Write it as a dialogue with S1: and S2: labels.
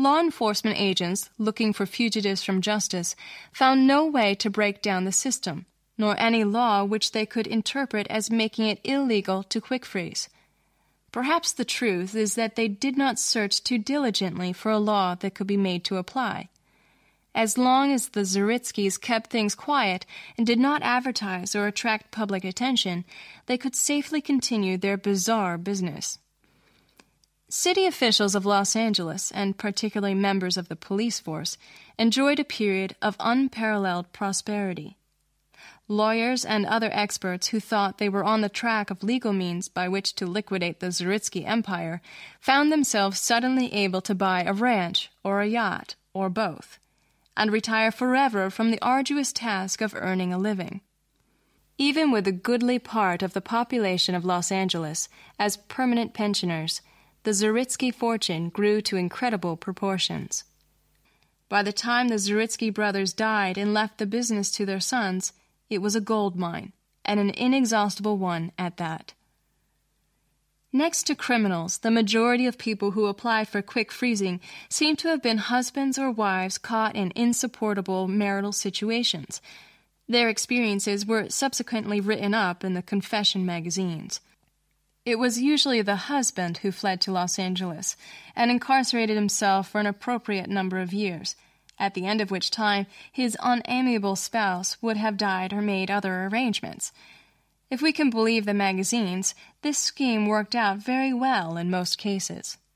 S1: law enforcement agents looking for fugitives from justice found no way to break down the system, nor any law which they could interpret as making it illegal to quick-freeze. Perhaps the truth is that they did not search too diligently for a law that could be made to apply. As long as the Zaritskys kept things quiet and did not advertise or attract public attention, they could safely continue their bizarre business. City officials of Los Angeles, and particularly members of the police force, enjoyed a period of unparalleled prosperity. Lawyers and other experts who thought they were on the track of legal means by which to liquidate the Zaritsky empire found themselves suddenly able to buy a ranch or a yacht, or both, and retire forever from the arduous task of earning a living. Even with a goodly part of the population of Los Angeles as permanent pensioners, the Zaritsky fortune grew to incredible proportions. By the time the Zaritsky brothers died and left the business to their sons, it was a gold mine, and an inexhaustible one at that. Next to criminals, the majority of people who applied for quick freezing seem to have been husbands or wives caught in insupportable marital situations. Their experiences were subsequently written up in the confession magazines. It was usually the husband who fled to Los Angeles and incarcerated himself for an appropriate number of years, at the end of which time his unamiable spouse would have died or made other arrangements. If we can believe the magazines, this scheme worked out very well in most cases.